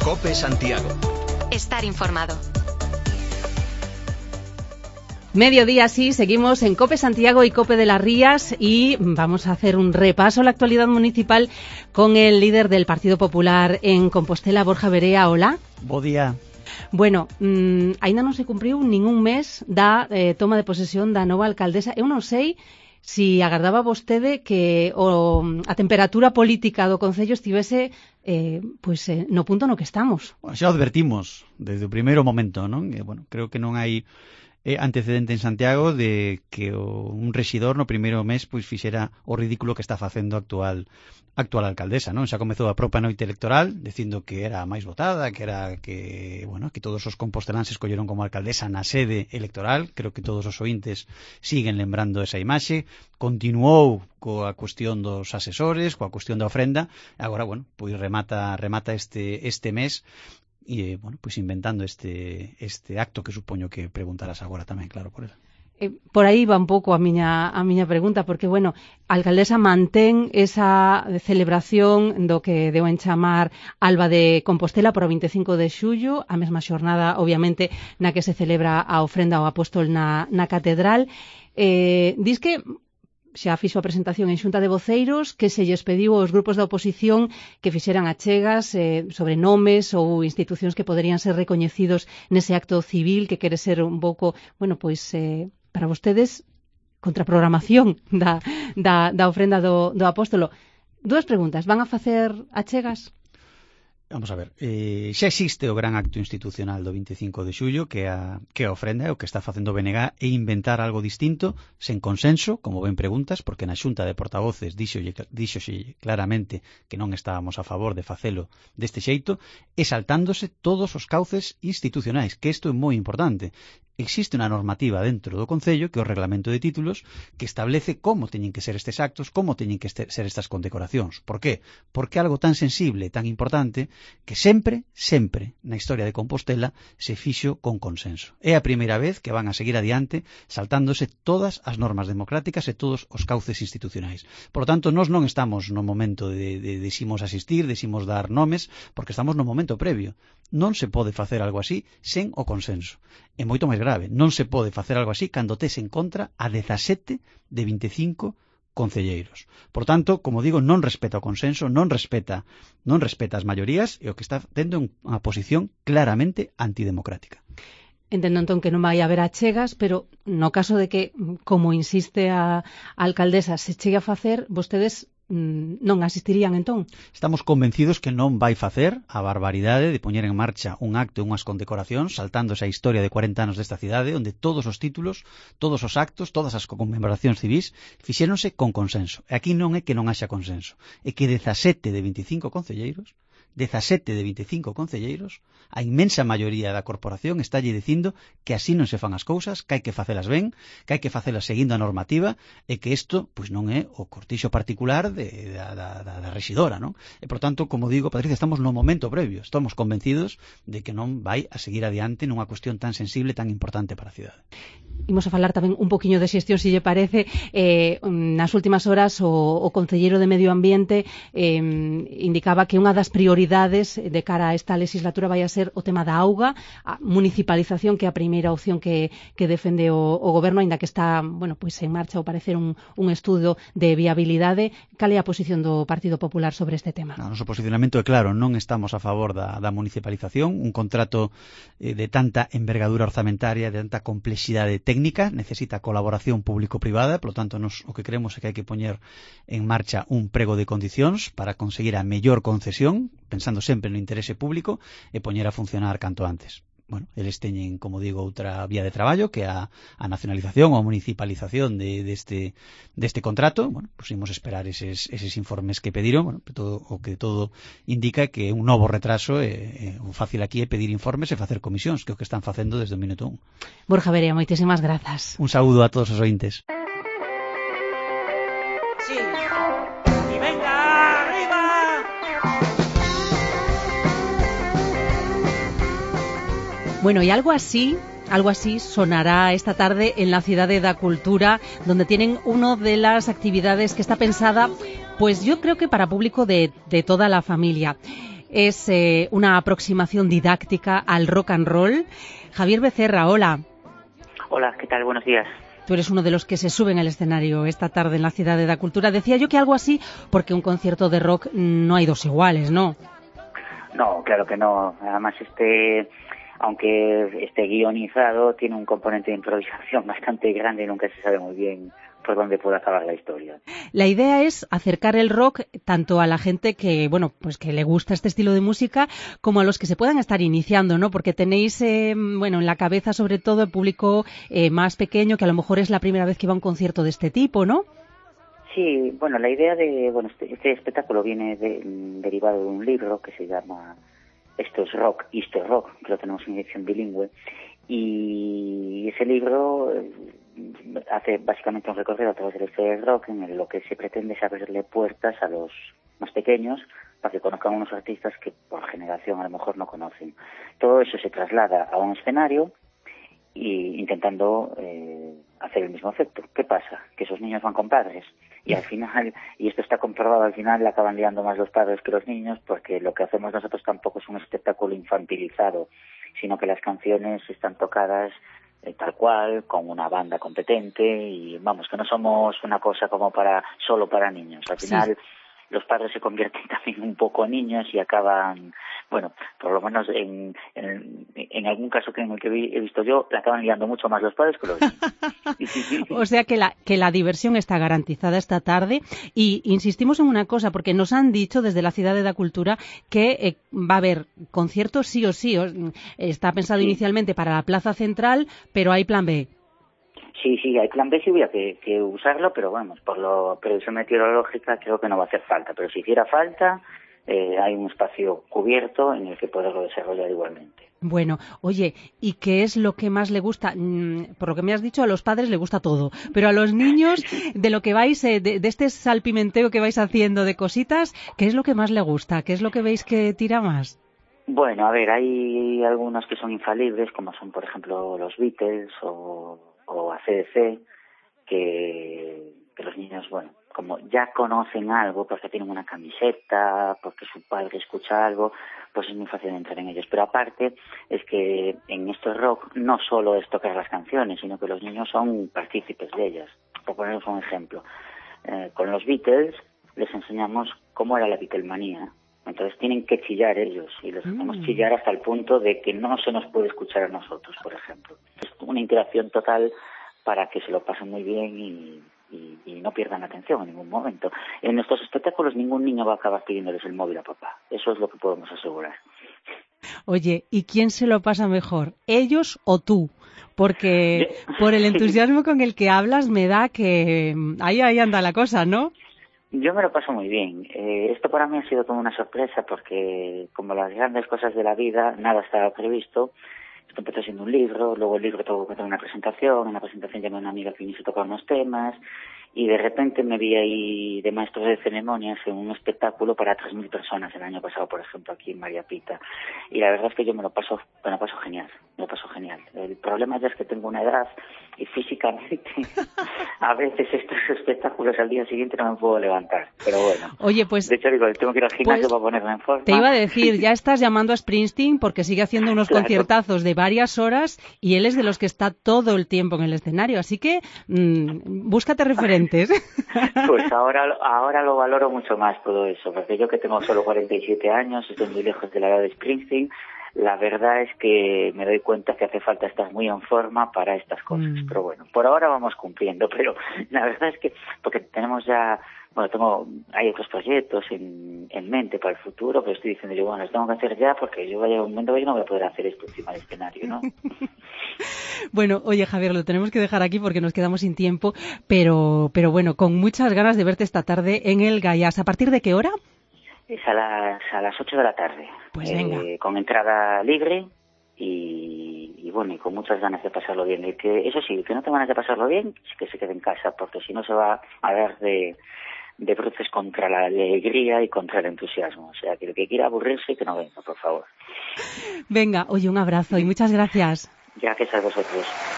COPE Santiago. Estar informado. Mediodía, sí, seguimos en COPE Santiago y COPE de las Rías y vamos a hacer un repaso a la actualidad municipal con el líder del Partido Popular en Compostela, Borja Verea. Hola. Bo día. Bueno, aínda non se cumpriu ningún mes da toma de posesión da nova alcaldesa. Eu non sei si agardaba vostede que a temperatura política do Concello estivese no punto no que estamos. Bueno, xa advertimos desde o primeiro momento, non? Creo que non hai antecedente en Santiago de que un rexidor no primeiro mes pois fixera o ridículo que está facendo a actual alcaldesa, non? Xa comezou a propia noite electoral dicindo que era a máis votada, que todos os composteláns escolleron como alcaldesa na sede electoral. Creo que todos os ointes siguen lembrando esa imaxe. Continuou coa cuestión dos asesores, coa cuestión da ofrenda. Agora, pois remata este mes e, inventando este acto que supoño que preguntarás agora tamén, claro, por ela. Por aí va un pouco a miña pregunta, porque, a alcaldesa mantén esa celebración do que deu en chamar Alba de Compostela para o 25 de xullo, a mesma xornada, obviamente, na que se celebra a ofrenda ao apóstol na catedral. Dis que xa fixo a presentación en xunta de voceiros, que se lles pediu aos grupos da oposición que fixeran achegas sobre nomes ou institucións que poderían ser recoñecidos nese acto civil que quere ser un pouco, para vostedes, contraprogramación da ofrenda do apóstolo. Dúas preguntas. Van a facer achegas? Vamos a ver, xa existe o gran acto institucional do 25 de xullo que a ofrenda é o que está facendo BNG e inventar algo distinto, sen consenso, como ben preguntas, porque na xunta de portavoces díxose claramente que non estábamos a favor de facelo deste xeito, e saltándose todos os cauces institucionais, que isto é moi importante. Existe unha normativa dentro do Concello, que é o Reglamento de Títulos, que establece como teñen que ser estes actos, como teñen que ser estas condecoracións. Por qué? Porque algo tan sensible, tan importante, que sempre na historia de Compostela se fixo con consenso. É a primeira vez que van a seguir adiante saltándose todas as normas democráticas e todos os cauces institucionais. Por lo tanto, nós non estamos no momento de decimos asistir, decimos dar nomes, porque estamos no momento previo. Non se pode facer algo así sen o consenso. É moito máis grave. Non se pode facer algo así cando tes en contra a 17 de 25 concelleiros. Por tanto, como digo, non respeta o consenso, non respeta as maiorías e o que está tendo unha posición claramente antidemocrática. Entendo entón que non vai haber achegas, pero no caso de que, como insiste a alcaldesa, se chegue a facer, vostedes non asistirían entón? Estamos convencidos que non vai facer a barbaridade de poñer en marcha un acto e unhas condecoracións saltando esa historia de 40 anos desta cidade onde todos os títulos, todos os actos, todas as conmemoracións civís fixéronse con consenso. E aquí non é que non haxa consenso, é que 17 de 25 concelleiros, a inmensa maioría da corporación estálle dicindo que así non se fan as cousas, que hai que facelas ben, que hai que facelas seguindo a normativa e que isto non é o cortixo particular da rexidora, non? E, por tanto, como digo, Patricia, estamos no momento previo, estamos convencidos de que non vai a seguir adiante nunha cuestión tan sensible, tan importante para a cidade. Imos a falar tamén un poquinho de xestión, se lle parece. Nas últimas horas o concelleiro de Medio Ambiente indicaba que unha das prioridades de cara a esta legislatura vai a ser o tema da auga, a municipalización, que é a primeira opción que defende o goberno, aínda que está en marcha, ao parecer, un estudo de viabilidade. Cal é a posición do Partido Popular sobre este tema? O noso posicionamento é claro, non estamos a favor da municipalización. Un contrato de tanta envergadura orzamentaria, de tanta complexidade técnica, necesita colaboración público-privada, polo tanto, nos o que creemos é que hai que poñer en marcha un prego de condicións para conseguir a mellor concesión, pensando sempre no interese público, e poñer a funcionar canto antes. Eles teñen, como digo, outra vía de traballo, que é a nacionalización ou a municipalización deste contrato. Imos esperar eses informes que pediron. O que todo indica que un novo retraso, o fácil aquí é pedir informes e facer comisións, que é o que están facendo desde o minuto 1. Borja Verea, moitísimas grazas. Un saúdo a todos os ointes. Sí. Y venga, arriba. Y algo así sonará esta tarde en la Ciudad de la Cultura, donde tienen una de las actividades que está pensada, pues yo creo que para público de toda la familia. es una aproximación didáctica al rock and roll. Javier Becerra, hola. Hola, ¿qué tal? Buenos días. Tú eres uno de los que se suben al escenario esta tarde en la Ciudad de la Cultura. Decía yo que algo así, porque un concierto de rock no hay dos iguales, ¿no? No, claro que no. Además, aunque esté guionizado, tiene un componente de improvisación bastante grande y nunca se sabe muy bien por dónde puede acabar la historia. La idea es acercar el rock tanto a la gente que, bueno, pues que le gusta este estilo de música, como a los que se puedan estar iniciando, ¿no? Porque tenéis, bueno, en la cabeza sobre todo el público más pequeño, que a lo mejor es la primera vez que va a un concierto de este tipo, ¿no? Sí, bueno, la idea de, este espectáculo viene derivado de un libro que se llama Esto es Rock, Esto es Rock, que lo tenemos en edición bilingüe, y ese libro hace básicamente un recorrido a través de la historia del rock en lo que se pretende es abrirle puertas a los más pequeños para que conozcan unos artistas que por generación a lo mejor no conocen. Todo eso se traslada a un escenario y intentando hacer el mismo efecto. ¿Qué pasa? Que esos niños van con padres y al final, y esto está comprobado, al final le acaban liando más los padres que los niños, porque lo que hacemos nosotros tampoco es un espectáculo infantilizado, sino que las canciones están tocadas tal cual, con una banda competente, y vamos, que no somos una cosa como solo para niños. Al final los padres se convierten también un poco en niños y acaban, bueno, por lo menos en algún caso en el que he visto yo, le acaban liando mucho más los padres que los niños. O sea que la diversión está garantizada esta tarde, y insistimos en una cosa, porque nos han dicho desde la Ciudad de la Cultura que va a haber conciertos sí o sí. Está pensado inicialmente para la Plaza Central, pero hay plan B. Sí, hay plan B, sí hubiera que usarlo, pero vamos, por la previsión meteorológica creo que no va a hacer falta. Pero si hiciera falta, hay un espacio cubierto en el que poderlo desarrollar igualmente. Bueno, oye, ¿y qué es lo que más le gusta? Por lo que me has dicho, a los padres le gusta todo, pero a los niños, de lo que vais, de este salpimenteo que vais haciendo de cositas, ¿qué es lo que más le gusta? ¿Qué es lo que veis que tira más? Bueno, a ver, hay algunos que son infalibles, como son, por ejemplo, los Beatles o AC/DC, que los niños, bueno, como ya conocen algo, porque tienen una camiseta, porque su padre escucha algo, pues es muy fácil entrar en ellos. Pero aparte es que en esto rock no solo es tocar las canciones, sino que los niños son partícipes de ellas. Por poneros un ejemplo, con los Beatles les enseñamos cómo era la Beatlemanía. Entonces tienen que chillar ellos, y les hacemos chillar hasta el punto de que no se nos puede escuchar a nosotros, por ejemplo. Es una interacción total para que se lo pasen muy bien y no pierdan la atención en ningún momento. En nuestros espectáculos ningún niño va a acabar pidiéndoles el móvil a papá. Eso es lo que podemos asegurar. Oye, ¿y quién se lo pasa mejor, ellos o tú? Porque por el entusiasmo con el que hablas me da que ahí anda la cosa, ¿no? Yo me lo paso muy bien. Esto para mí ha sido como una sorpresa, porque como las grandes cosas de la vida, nada estaba previsto. Esto empezó siendo un libro, luego el libro tuvo que tener una presentación, en la presentación llamé a una amiga que viniese a tocar unos temas, y de repente me vi ahí de maestros de ceremonias en un espectáculo para 3.000 personas el año pasado, por ejemplo, aquí en María Pita. Y la verdad es que yo me lo paso genial, El problema ya es que tengo una edad y físicamente a veces estos espectáculos al día siguiente no me puedo levantar, pero bueno. Oye, pues de hecho digo, tengo que ir al gimnasio para ponerme en forma. Te iba a decir, ya estás llamando a Springsteen porque sigue haciendo unos conciertazos de varias horas y él es de los que está todo el tiempo en el escenario, así que búscate referentes. Pues ahora lo valoro mucho más todo eso, porque yo que tengo solo 47 años, estoy muy lejos de la edad de Springsteen. La verdad es que me doy cuenta que hace falta estar muy en forma para estas cosas. Pero bueno, por ahora vamos cumpliendo. Pero la verdad es que, porque tenemos ya, hay otros proyectos en mente para el futuro, pero estoy diciendo yo, bueno, los tengo que hacer ya porque yo vaya un momento que yo no voy a poder hacer esto encima del escenario, ¿no? Bueno, oye Javier, lo tenemos que dejar aquí porque nos quedamos sin tiempo, pero bueno, con muchas ganas de verte esta tarde en el Gaiás. ¿A partir de qué hora? Es a las 8 de la tarde. Pues venga. Con entrada libre y bueno, y con muchas ganas de pasarlo bien. Y que, eso sí, que no tenga ganas de pasarlo bien, que se quede en casa, porque si no se va a ver de bruces contra la alegría y contra el entusiasmo. O sea, que el que quiera aburrirse, que no venga, por favor. Venga, oye, un abrazo y muchas gracias. Gracias a vosotros.